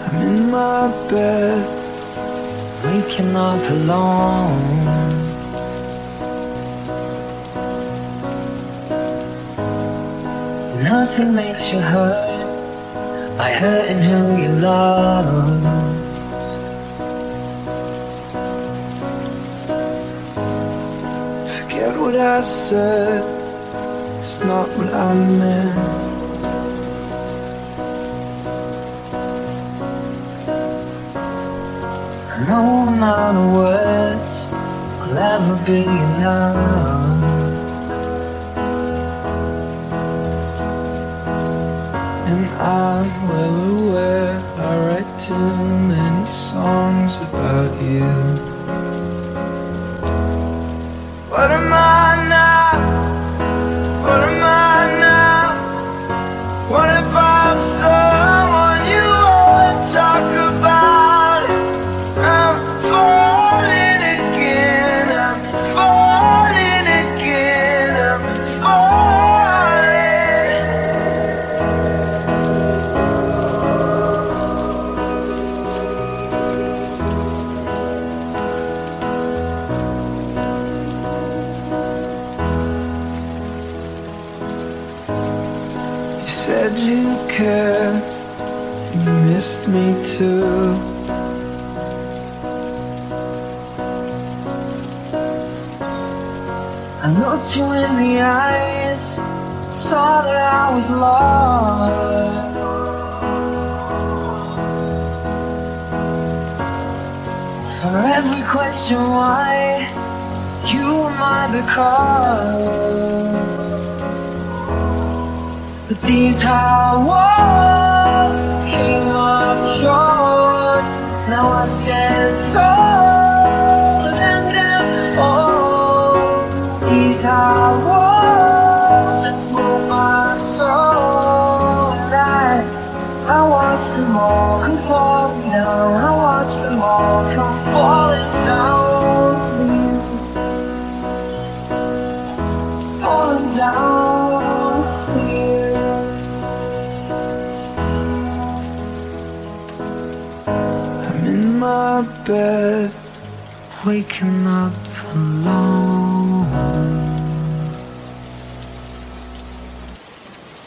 I'm in my bed, waking up alone. Nothing makes you hurt by hurting who you love. Forget what I said, it's not what I meant. No amount of words will ever be enough. And I'm well aware I write too many songs about you. What am I now? What am I now? What if I'm someone you won't talk about? I'm falling again, I'm falling again, I'm falling. You said you cared, you missed me too. I looked you in the eyes, saw that I was lost. For every question why, you were the cause. But these high walls came up short. Now I stand tall and down. These high walls that broke my soul. And I watched them all come falling down. I watched them all come falling down for you. Falling down for you. I'm in my bed, waking up alone.